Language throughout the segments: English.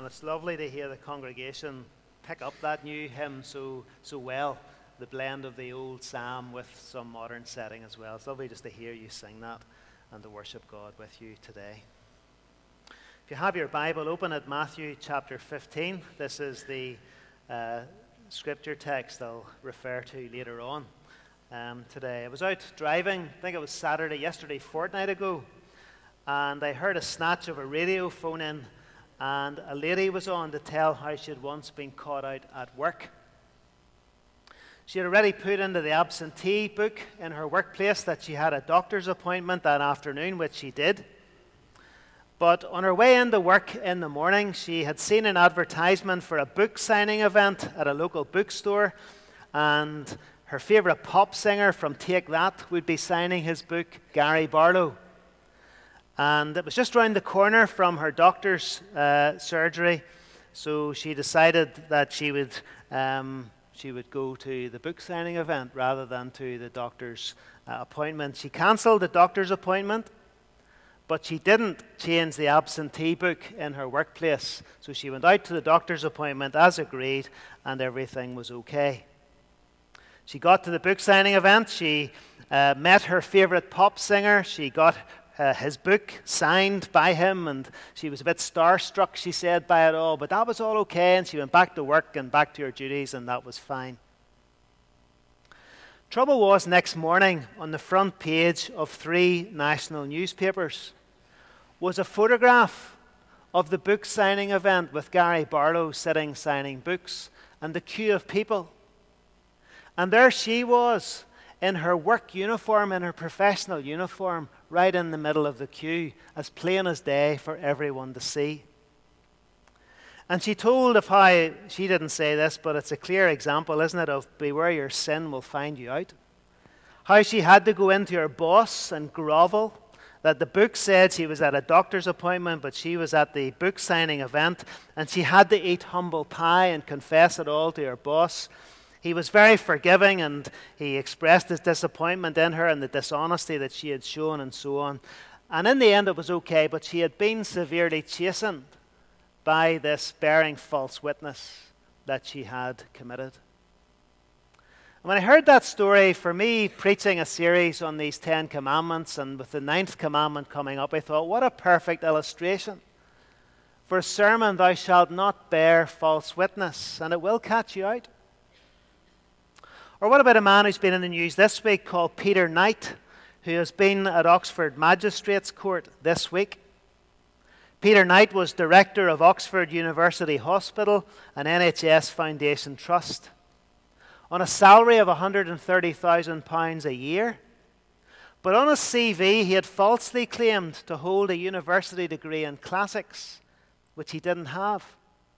and it's lovely to hear the congregation pick up that new hymn so well, the blend of the old psalm with some modern setting as well. It's lovely just to hear you sing that and to worship God with you today. If you have your Bible open at Matthew chapter 15, this is the scripture text I'll refer to later on today. I was out driving, I think it was yesterday, fortnight ago, and I heard a snatch of a radio phone in, and a lady was on to tell how she had once been caught out at work. She had already put into the absentee book in her workplace that she had a doctor's appointment that afternoon, which she did. But on her way into work in the morning, she had seen an advertisement for a book signing event at a local bookstore, and her favourite pop singer from Take That would be signing his book, Gary Barlow. And it was just round the corner from her doctor's surgery, so she decided that she would go to the book signing event rather than to the doctor's appointment. She cancelled the doctor's appointment, but she didn't change the absentee book in her workplace. So she went out to the doctor's appointment as agreed, and everything was okay. She got to the book signing event. She met her favourite pop singer. She got his book signed by him, and she was a bit starstruck, she said, by it all, but that was all okay, and she went back to work and back to her duties, and that was fine. Trouble was, next morning, on the front page of 3 national newspapers, was a photograph of the book signing event with Gary Barlow sitting signing books, and the queue of people. And there she was, in her work uniform, in her professional uniform, right in the middle of the queue, as plain as day for everyone to see. And she told of how, she didn't say this, but it's a clear example, isn't it, of beware your sin will find you out. How she had to go into her boss and grovel, that the book said she was at a doctor's appointment, but she was at the book signing event, and she had to eat humble pie and confess it all to her boss. He was very forgiving, and he expressed his disappointment in her and the dishonesty that she had shown and so on. And in the end it was okay, but she had been severely chastened by this bearing false witness that she had committed. And when I heard that story, for me, preaching a series on these 10 commandments, and with the 9th commandment coming up, I thought, what a perfect illustration for a sermon, thou shalt not bear false witness, and it will catch you out. Or what about a man who's been in the news this week called Peter Knight, who has been at Oxford Magistrates Court this week? Peter Knight was director of Oxford University Hospital, an NHS Foundation trust, on a salary of £130,000 a year. But on his CV, he had falsely claimed to hold a university degree in classics, which he didn't have.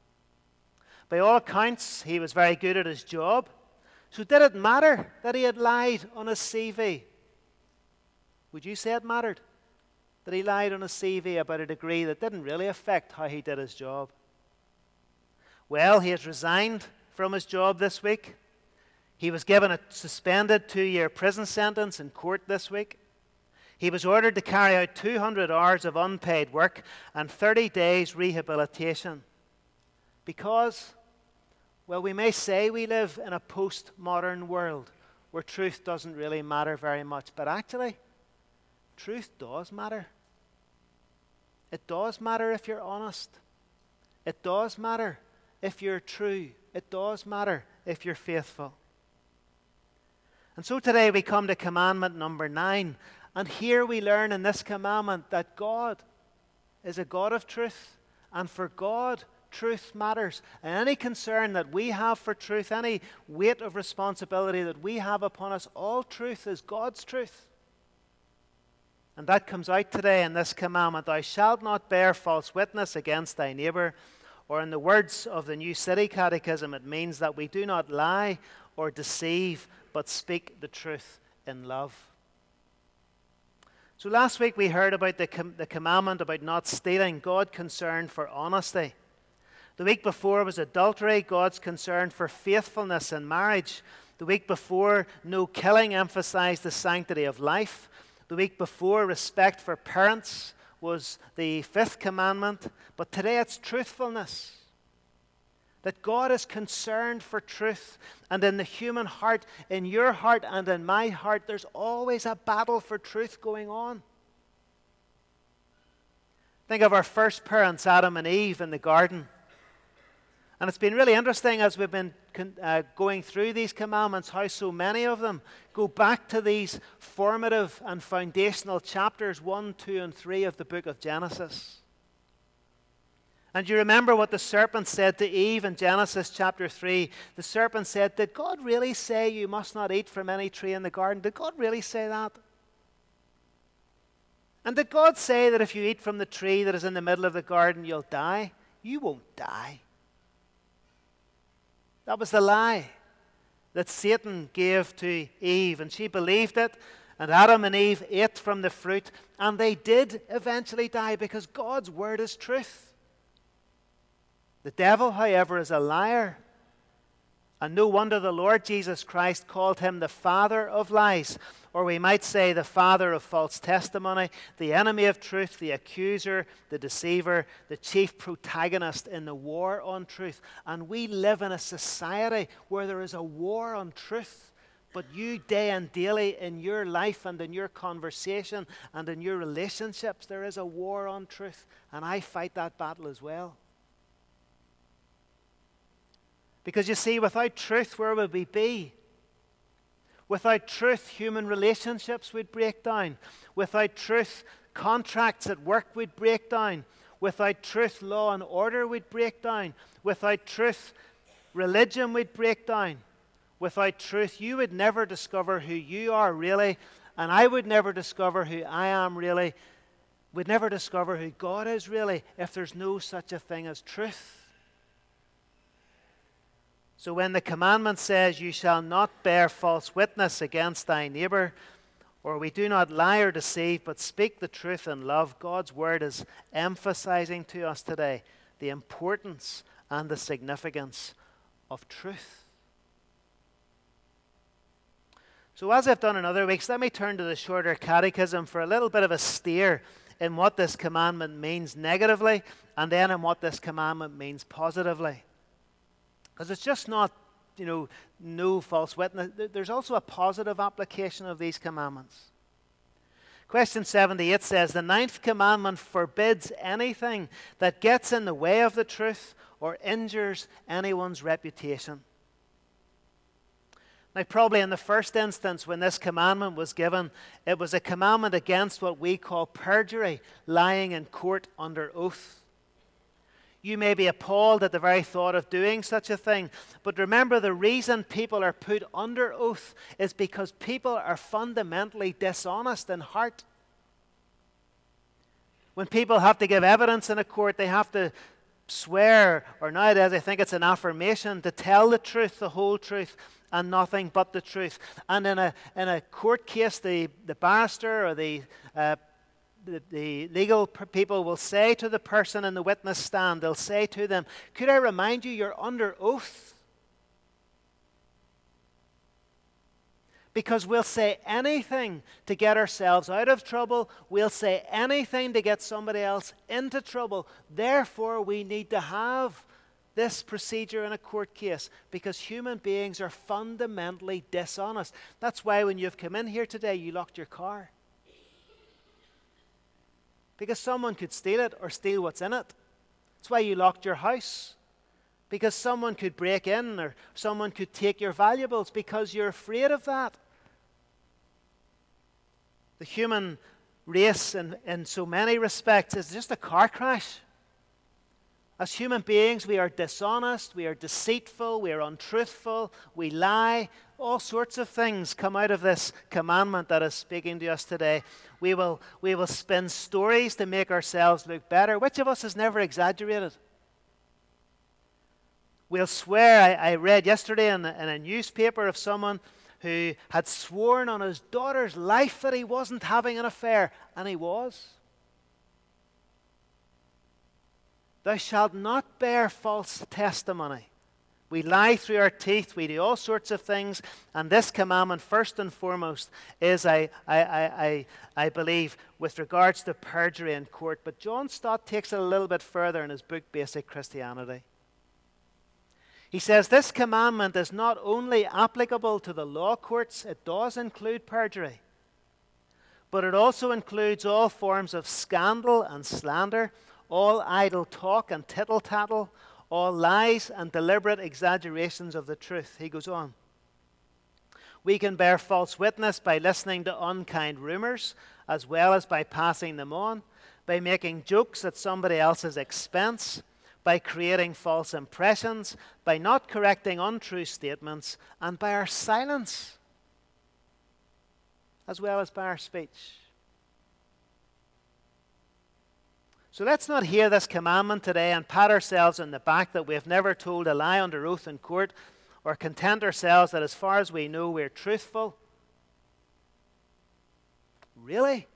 By all accounts, he was very good at his job. So did it matter that he had lied on his CV? Would you say it mattered that he lied on his CV about a degree that didn't really affect how he did his job? Well, he has resigned from his job this week. He was given a suspended 2-year prison sentence in court this week. He was ordered to carry out 200 hours of unpaid work and 30 days rehabilitation because, well, we may say we live in a postmodern world where truth doesn't really matter very much, but actually, truth does matter. It does matter if you're honest. It does matter if you're true. It does matter if you're faithful. And so today we come to commandment number 9, and here we learn in this commandment that God is a God of truth, and for God, truth matters. And any concern that we have for truth, any weight of responsibility that we have upon us, all truth is God's truth. And that comes out today in this commandment, thou shalt not bear false witness against thy neighbor. Or in the words of the New City Catechism, it means that we do not lie or deceive, but speak the truth in love. So last week we heard about the commandment about not stealing, God concerned for honesty. The week before was adultery, God's concern for faithfulness in marriage. The week before, no killing emphasized the sanctity of life. The week before, respect for parents was the fifth commandment, but today it's truthfulness. That God is concerned for truth, and in the human heart, in your heart and in my heart, there's always a battle for truth going on. Think of our first parents, Adam and Eve, in the garden. And it's been really interesting as we've been going through these commandments, how so many of them go back to these formative and foundational chapters 1, 2, and 3 of the book of Genesis. And you remember what the serpent said to Eve in Genesis chapter 3. The serpent said, "Did God really say you must not eat from any tree in the garden? Did God really say that? And did God say that if you eat from the tree that is in the middle of the garden, you'll die? You won't die." That was the lie that Satan gave to Eve, and she believed it, and Adam and Eve ate from the fruit, and they did eventually die because God's word is truth. The devil, however, is a liar. And no wonder the Lord Jesus Christ called him the father of lies, or we might say the father of false testimony, the enemy of truth, the accuser, the deceiver, the chief protagonist in the war on truth. And we live in a society where there is a war on truth. But you, day and daily, in your life and in your conversation and in your relationships, there is a war on truth. And I fight that battle as well. Because you see, without truth, where would we be? Without truth, human relationships would break down. Without truth, contracts at work would break down. Without truth, law and order would break down. Without truth, religion would break down. Without truth, you would never discover who you are really, and I would never discover who I am really. We'd never discover who God is really if there's no such a thing as truth. So when the commandment says, "You shall not bear false witness against thy neighbor," or "we do not lie or deceive, but speak the truth in love," God's word is emphasizing to us today the importance and the significance of truth. So as I've done in other weeks, let me turn to the shorter catechism for a little bit of a steer in what this commandment means negatively, and then in what this commandment means positively. Because it's just not, no false witness. There's also a positive application of these commandments. Question 78 says, "The ninth commandment forbids anything that gets in the way of the truth or injures anyone's reputation." Now, probably in the first instance when this commandment was given, it was a commandment against what we call perjury, lying in court under oath. You may be appalled at the very thought of doing such a thing, but remember, the reason people are put under oath is because people are fundamentally dishonest in heart. When people have to give evidence in a court, they have to swear, or nowadays I think it's an affirmation, to tell the truth, the whole truth, and nothing but the truth. And in a court case, the barrister or the legal people will say to the person in the witness stand, they'll say to them, "Could I remind you, you're under oath?" Because we'll say anything to get ourselves out of trouble. We'll say anything to get somebody else into trouble. Therefore, we need to have this procedure in a court case, because human beings are fundamentally dishonest. That's why when you've come in here today, you locked your car. Because someone could steal it or steal what's in it. That's why you locked your house. Because someone could break in or someone could take your valuables, because you're afraid of that. The human race in so many respects is just a car crash. As human beings, we are dishonest, we are deceitful, we are untruthful, we lie. All sorts of things come out of this commandment that is speaking to us today. We will spin stories to make ourselves look better. Which of us has never exaggerated? We'll swear. I read yesterday in a newspaper of someone who had sworn on his daughter's life that he wasn't having an affair, and he was. "Thou shalt not bear false testimony." We lie through our teeth. We do all sorts of things. And this commandment, first and foremost, is, I believe, with regards to perjury in court. But John Stott takes it a little bit further in his book, Basic Christianity. He says this commandment is not only applicable to the law courts, it does include perjury, but it also includes all forms of scandal and slander, all idle talk and tittle-tattle, all lies and deliberate exaggerations of the truth. He goes on. We can bear false witness by listening to unkind rumors, as well as by passing them on, by making jokes at somebody else's expense, by creating false impressions, by not correcting untrue statements, and by our silence, as well as by our speech. So let's not hear this commandment today and pat ourselves on the back that we have never told a lie under oath in court, or content ourselves that as far as we know we're truthful. Really?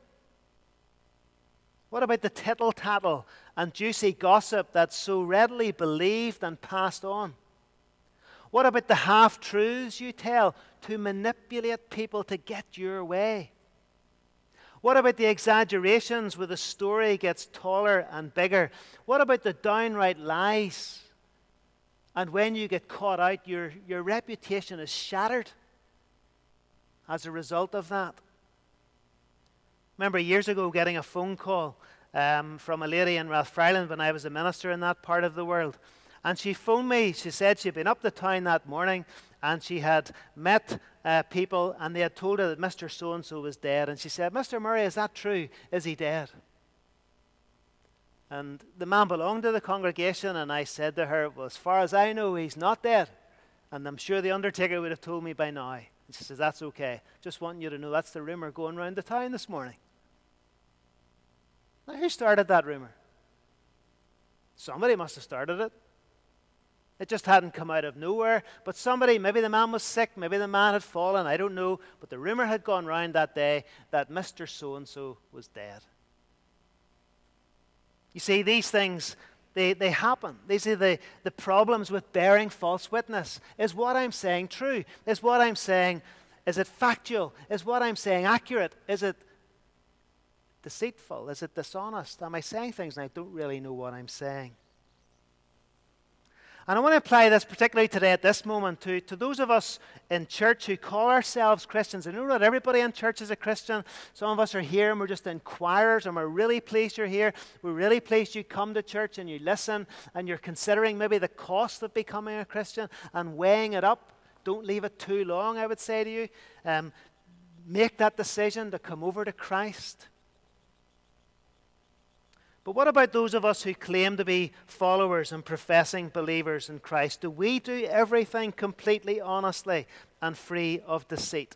What about the tittle-tattle and juicy gossip that's so readily believed and passed on? What about the half-truths you tell to manipulate people to get your way? What about the exaggerations where the story gets taller and bigger? What about the downright lies? And when you get caught out, your reputation is shattered as a result of that. Remember years ago getting a phone call from a lady in Rathfriland when I was a minister in that part of the world. And she phoned me. She said she'd been up to town that morning and she had met people and they had told her that Mr. So-and-so was dead. And she said, Mr. Murray, is that true? Is he dead? And the man belonged to the congregation, and I said to her, well, as far as I know, he's not dead. And I'm sure the undertaker would have told me by now. And she says, that's okay. Just wanting you to know that's the rumour going around the town this morning. Now, who started that rumour? Somebody must have started it. It just hadn't come out of nowhere. But somebody, maybe the man was sick, maybe the man had fallen, I don't know. But the rumour had gone round that day that Mr. So-and-so was dead. You see, these things, they happen. These are the problems with bearing false witness. Is what I'm saying true? Is what I'm saying, is it factual? Is what I'm saying accurate? Is it deceitful? Is it dishonest? Am I saying things and I don't really know what I'm saying? And I want to apply this particularly today at this moment to those of us in church who call ourselves Christians. I know not everybody in church is a Christian. Some of us are here and we're just inquirers and we're really pleased you're here. We're really pleased you come to church and you listen and you're considering maybe the cost of becoming a Christian and weighing it up. Don't leave it too long, I would say to you. Make that decision to come over to Christ. But what about those of us who claim to be followers and professing believers in Christ? Do we do everything completely honestly and free of deceit?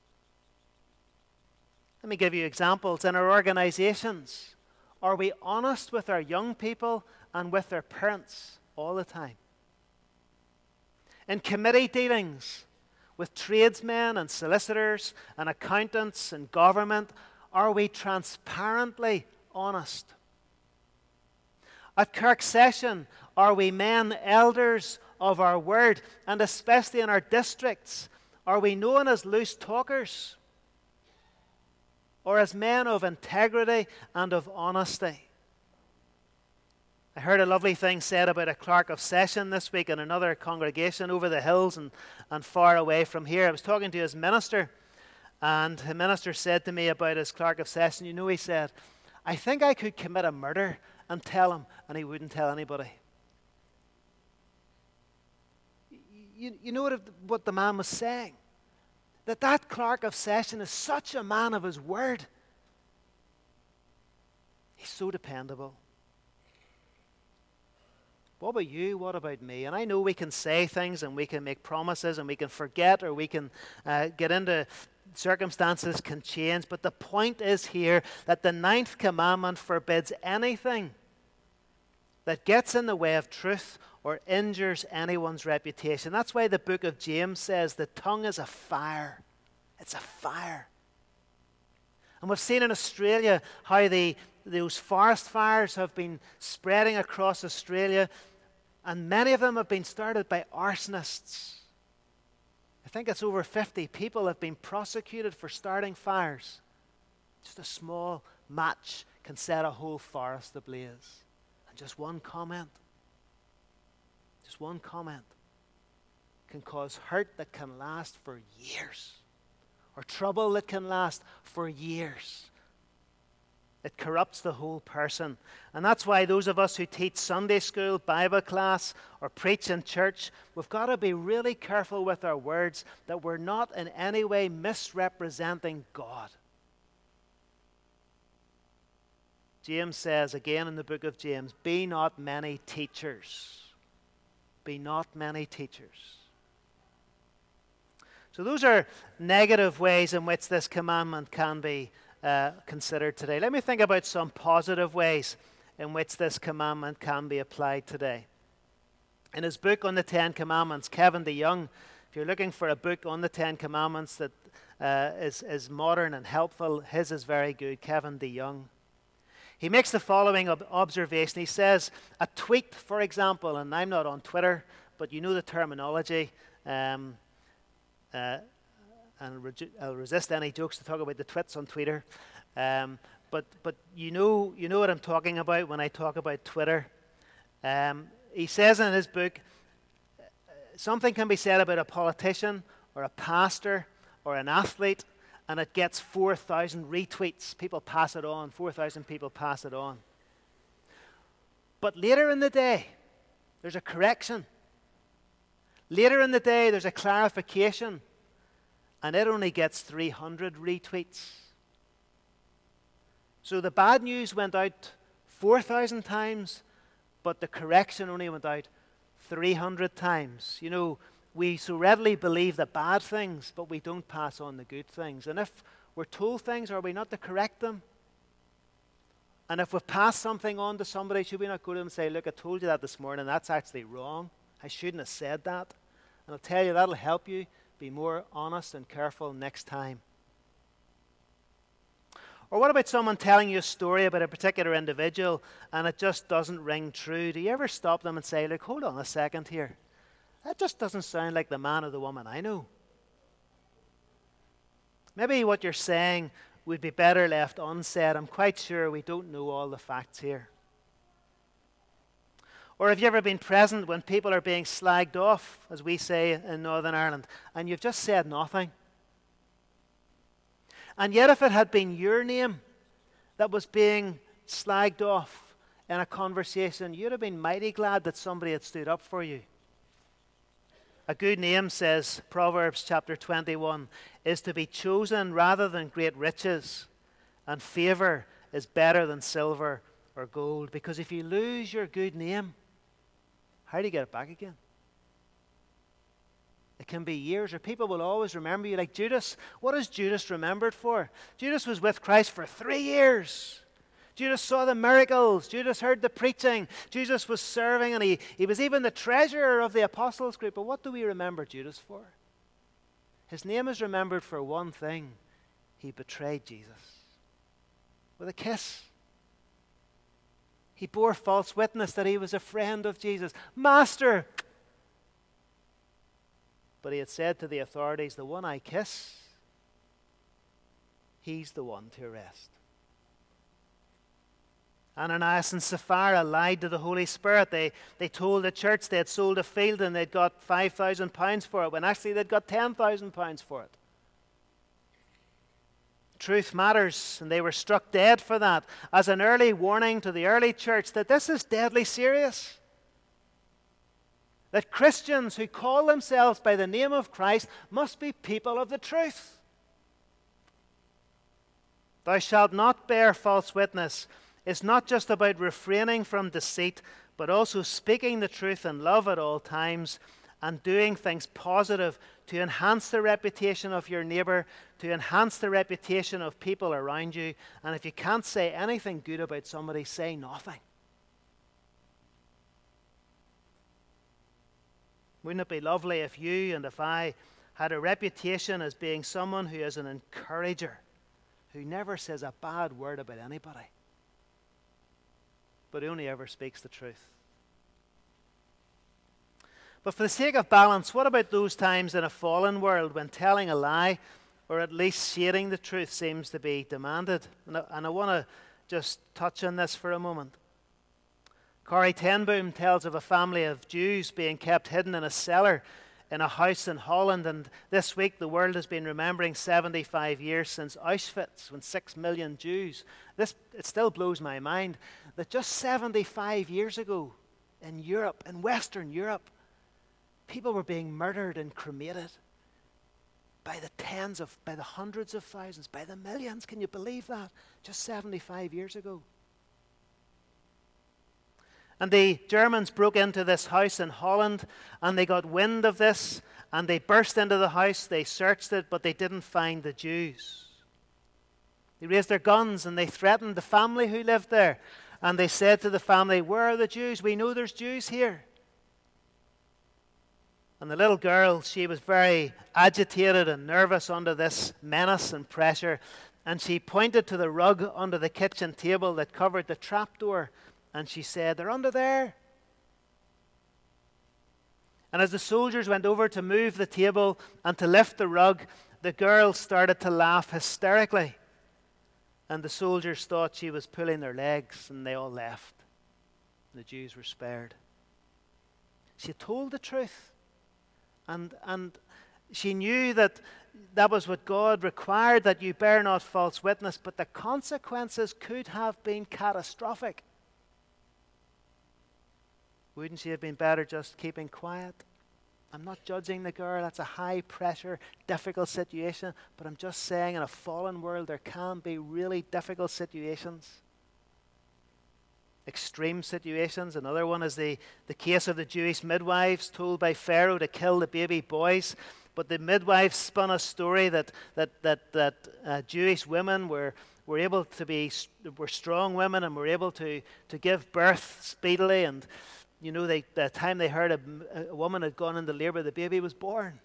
Let me give you examples. In our organizations, are we honest with our young people and with their parents all the time? In committee dealings with tradesmen and solicitors and accountants and government, are we transparently honest? At Kirk Session, are we men elders of our word? And especially in our districts, are we known as loose talkers? Or as men of integrity and of honesty? I heard a lovely thing said about a clerk of session this week in another congregation over the hills and far away from here. I was talking to his minister, and the minister said to me about his clerk of session, you know, he said, I think I could commit a murder and tell him, and he wouldn't tell anybody. You know what the man was saying? That clerk of session is such a man of his word. He's so dependable. What about you? What about me? And I know we can say things and we can make promises and we can forget or we can get into circumstances can change. But the point is here that the 9th commandment forbids anything that gets in the way of truth or injures anyone's reputation. That's why the book of James says the tongue is a fire. It's a fire. And we've seen in Australia how those forest fires have been spreading across Australia And many of them have been started by arsonists. I think it's over 50 people have been prosecuted for starting fires. Just a small match can set a whole forest ablaze. And just one comment can cause hurt that can last for years, or trouble that can last for years. It corrupts the whole person. And that's why those of us who teach Sunday school, Bible class, or preach in church, we've got to be really careful with our words that we're not in any way misrepresenting God. James says again in the book of James, be not many teachers. Be not many teachers. So those are negative ways in which this commandment can be considered today. Let me think about some positive ways in which this commandment can be applied today. In his book on the Ten Commandments, Kevin DeYoung, if you're looking for a book on the Ten Commandments that is modern and helpful, his is very good, Kevin DeYoung. He makes the following observation. He says, a tweet, for example, and I'm not on Twitter, but you know the terminology, and I'll resist any jokes to talk about the twits on Twitter. But you know what I'm talking about when I talk about Twitter. He says in his book, something can be said about a politician or a pastor or an athlete, and it gets 4,000 retweets. People pass it on. 4,000 people pass it on. But later in the day, there's a correction. Later in the day, there's a clarification, and it only gets 300 retweets. So the bad news went out 4,000 times, but the correction only went out 300 times. You know, we so readily believe the bad things, but we don't pass on the good things. And if we're told things, are we not to correct them? And if we've passed something on to somebody, should we not go to them and say, look, I told you that this morning, that's actually wrong. I shouldn't have said that. And I'll tell you, that'll help you be more honest and careful next time. Or what about someone telling you a story about a particular individual and it just doesn't ring true? Do you ever stop them and say, look, hold on a second here. That just doesn't sound like the man or the woman I know. Maybe what you're saying would be better left unsaid. I'm quite sure we don't know all the facts here. Or have you ever been present when people are being slagged off, as we say in Northern Ireland, and you've just said nothing? And yet if it had been your name that was being slagged off in a conversation, you'd have been mighty glad that somebody had stood up for you. A good name, says Proverbs chapter 21, is to be chosen rather than great riches, and favor is better than silver or gold. Because if you lose your good name, how do you get it back again? It can be years, or people will always remember you. Like Judas. What is Judas remembered for? Judas was with Christ for 3 years. Judas saw the miracles. Judas heard the preaching. Jesus was serving, and he was even the treasurer of the apostles' group. But what do we remember Judas for? His name is remembered for one thing. He betrayed Jesus with a kiss. He bore false witness that he was a friend of Jesus. Master! But he had said to the authorities, the one I kiss, he's the one to arrest. Ananias and Sapphira lied to the Holy Spirit. They told the church they had sold a field and they'd got £5,000 for it, when actually they'd got £10,000 for it. Truth matters, and they were struck dead for that, as an early warning to the early church that this is deadly serious. That Christians who call themselves by the name of Christ must be people of the truth. Thou shalt not bear false witness is not just about refraining from deceit, but also speaking the truth in love at all times and doing things positive to enhance the reputation of your neighbor, to enhance the reputation of people around you. And if you can't say anything good about somebody, say nothing. Wouldn't it be lovely if you and if I had a reputation as being someone who is an encourager, who never says a bad word about anybody, but only ever speaks the truth? But for the sake of balance, what about those times in a fallen world when telling a lie, or at least shading the truth, seems to be demanded? And I want to just touch on this for a moment. Corrie ten Boom tells of a family of Jews being kept hidden in a cellar in a house in Holland. And this week the world has been remembering 75 years since Auschwitz, when 6 million Jews. It still blows my mind that just 75 years ago in Europe, in Western Europe, people were being murdered and cremated by the hundreds of thousands, by the millions. Can you believe that? Just 75 years ago. And the Germans broke into this house in Holland, and they got wind of this, and they burst into the house. They searched it, but they didn't find the Jews. They raised their guns, and they threatened the family who lived there. And they said to the family, "Where are the Jews? We know there's Jews here." And the little girl, she was very agitated and nervous under this menace and pressure. And she pointed to the rug under the kitchen table that covered the trapdoor. And she said, "They're under there." And as the soldiers went over to move the table and to lift the rug, the girl started to laugh hysterically. And the soldiers thought she was pulling their legs, and they all left. The Jews were spared. She told the truth. And she knew that was what God required, that you bear not false witness, but the consequences could have been catastrophic. Wouldn't she have been better just keeping quiet? I'm not judging the girl. That's a high-pressure, difficult situation. But I'm just saying, in a fallen world, there can be really difficult situations. Extreme situations. Another one is the case of the Jewish midwives told by Pharaoh to kill the baby boys. But the midwives spun a story that Jewish women were able to were strong women and were able to give birth speedily. And you know, the time they heard a woman had gone into labor, the baby was born.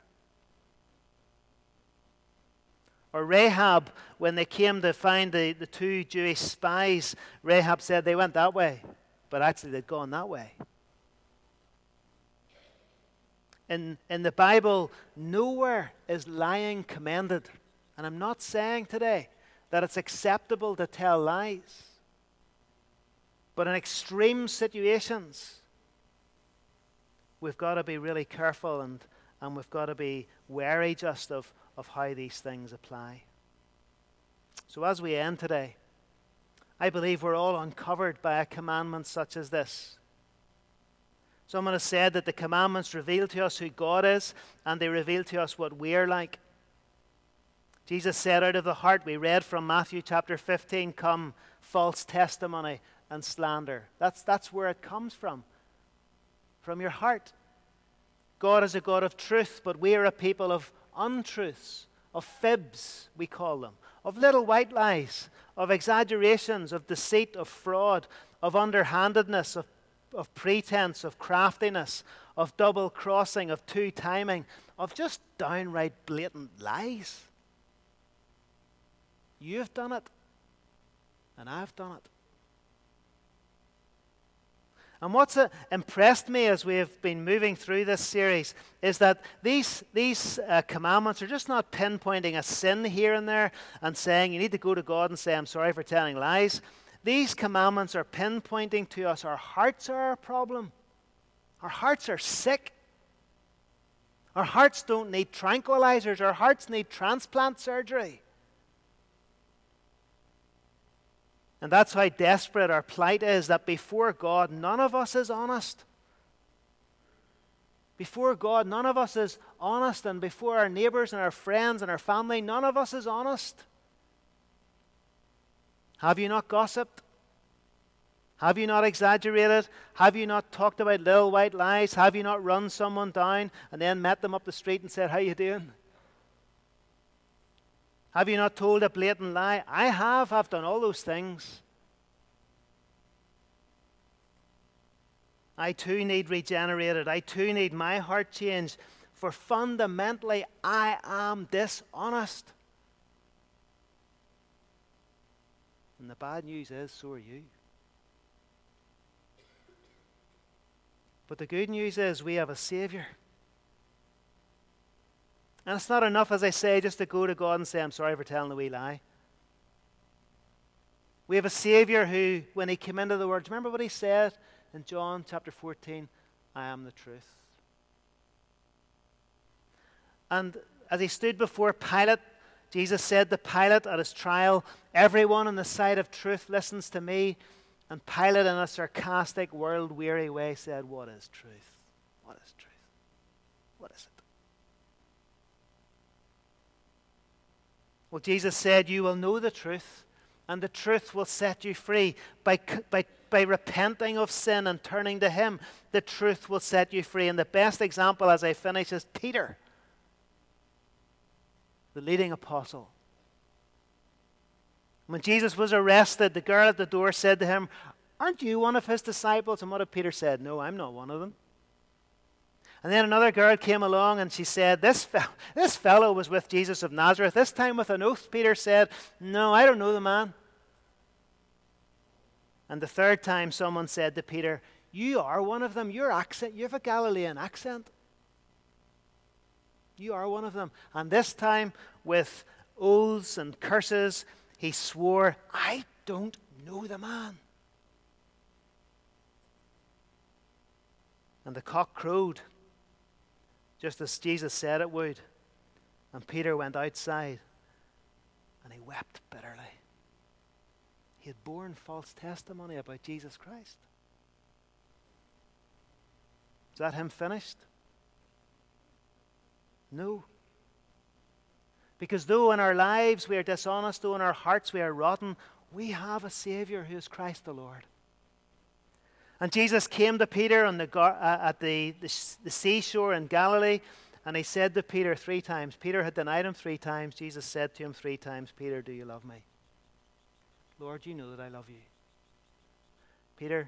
Or Rahab, when they came to find the two Jewish spies, Rahab said they went that way, but actually they'd gone that way. In the Bible, nowhere is lying commended. And I'm not saying today that it's acceptable to tell lies. But in extreme situations, we've got to be really careful and we've got to be wary just of how these things apply. So as we end today, I believe we're all uncovered by a commandment such as this. Someone has said that the commandments reveal to us who God is, and they reveal to us what we're like. Jesus said, out of the heart, we read from Matthew chapter 15, come false testimony and slander. That's where it comes from your heart. God is a God of truth, but we are a people of untruths, of fibs, we call them, of little white lies, of exaggerations, of deceit, of fraud, of underhandedness, of pretense, of craftiness, of double crossing, of two-timing, of just downright blatant lies. You've done it, and I've done it. And what's impressed me as we have been moving through this series is that these commandments are just not pinpointing a sin here and there and saying you need to go to God and say, I'm sorry for telling lies. These commandments are pinpointing to us our hearts are our problem. Our hearts are sick. Our hearts don't need tranquilizers. Our hearts need transplant surgery. And that's how desperate our plight is, that before God, none of us is honest. Before God, none of us is honest, and before our neighbors and our friends and our family, none of us is honest. Have you not gossiped? Have you not exaggerated? Have you not talked about little white lies? Have you not run someone down and then met them up the street and said, how you doing? Have you not told a blatant lie? I have. I've done all those things. I too need regenerated. I too need my heart changed. For fundamentally, I am dishonest. And the bad news is, so are you. But the good news is we have a Savior. And it's not enough, as I say, just to go to God and say, I'm sorry for telling a wee lie. We have a Savior who, when he came into the world, do you remember what he said in John chapter 14? I am the truth. And as he stood before Pilate, Jesus said to Pilate at his trial, everyone in the sight of truth listens to me. And Pilate, in a sarcastic, world-weary way, said, what is truth? What is truth? What is it? Well, Jesus said, you will know the truth, and the truth will set you free. By repenting of sin and turning to him, the truth will set you free. And the best example, as I finish, is Peter, the leading apostle. When Jesus was arrested, the girl at the door said to him, aren't you one of his disciples? And what did Peter say? No, I'm not one of them. And then another girl came along and she said, this fellow was with Jesus of Nazareth. This time with an oath, Peter said, no, I don't know the man. And the third time someone said to Peter, you are one of them. You have a Galilean accent. You are one of them. And this time, with oaths and curses, he swore, I don't know the man. And the cock crowed, just as Jesus said it would. And Peter went outside, and he wept bitterly. He had borne false testimony about Jesus Christ. Is that him finished? No. Because though in our lives we are dishonest, though in our hearts we are rotten, we have a Savior who is Christ the Lord. And Jesus came to Peter on at the seashore in Galilee, and he said to Peter 3 times, Peter had denied him 3 times, Jesus said to him 3 times, Peter, do you love me? Lord, you know that I love you. Peter,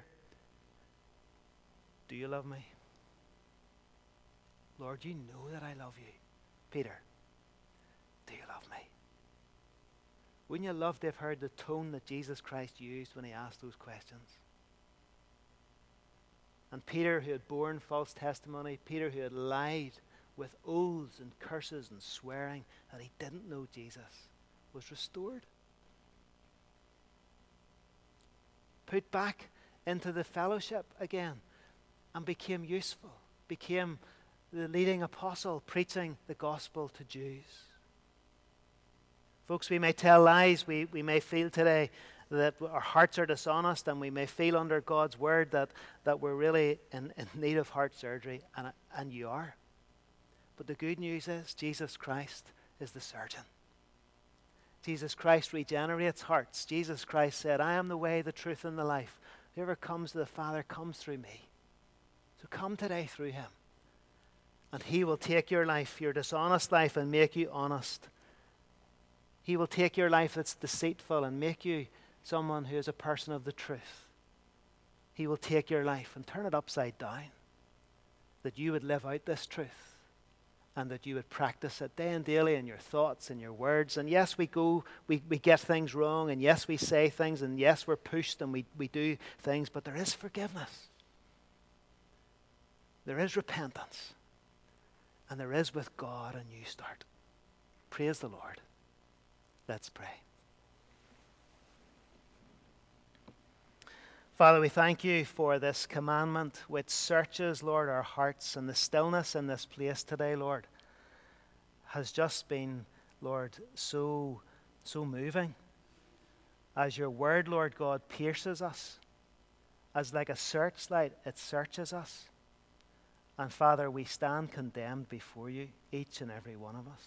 do you love me? Lord, you know that I love you. Peter, do you love me? Wouldn't you love to have heard the tone that Jesus Christ used when he asked those questions? And Peter, who had borne false testimony, Peter, who had lied with oaths and curses and swearing that he didn't know Jesus, was restored. Put back into the fellowship again and became useful, became the leading apostle preaching the gospel to Jews. Folks, we may tell lies, we may feel today that our hearts are dishonest, and we may feel under God's word that we're really in need of heart surgery, and you are. But the good news is Jesus Christ is the surgeon. Jesus Christ regenerates hearts. Jesus Christ said, I am the way, the truth, and the life. Whoever comes to the Father comes through me. So come today through him. And he will take your life, your dishonest life, and make you honest. He will take your life that's deceitful and make you someone who is a person of the truth. He will take your life and turn it upside down, that you would live out this truth and that you would practice it day and daily in your thoughts and your words. And yes, we get things wrong, and yes, we say things, and yes, we're pushed and we do things, but there is forgiveness. There is repentance. And there is with God a new start. Praise the Lord. Let's pray. Father, we thank you for this commandment which searches, Lord, our hearts, and the stillness in this place today, Lord, has just been, Lord, so moving. As your word, Lord God, pierces us, as like a searchlight, it searches us. And Father, we stand condemned before you, each and every one of us.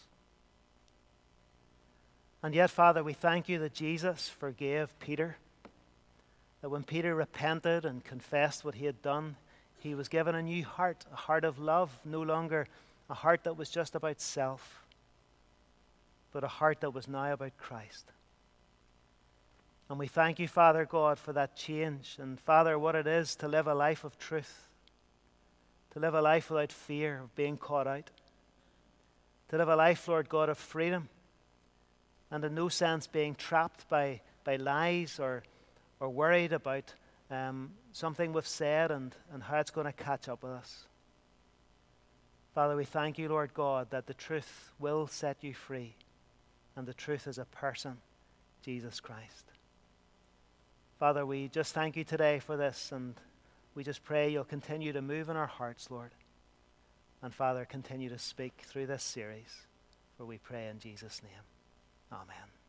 And yet, Father, we thank you that Jesus forgave Peter, that when Peter repented and confessed what he had done, he was given a new heart, a heart of love, no longer a heart that was just about self, but a heart that was now about Christ. And we thank you, Father God, for that change. And Father, what it is to live a life of truth, to live a life without fear of being caught out, to live a life, Lord God, of freedom, and in no sense being trapped by lies or worried about something we've said and how it's going to catch up with us. Father, we thank you, Lord God, that the truth will set you free, and the truth is a person, Jesus Christ. Father, we just thank you today for this, and we just pray you'll continue to move in our hearts, Lord. And Father, continue to speak through this series, for we pray in Jesus' name. Amen.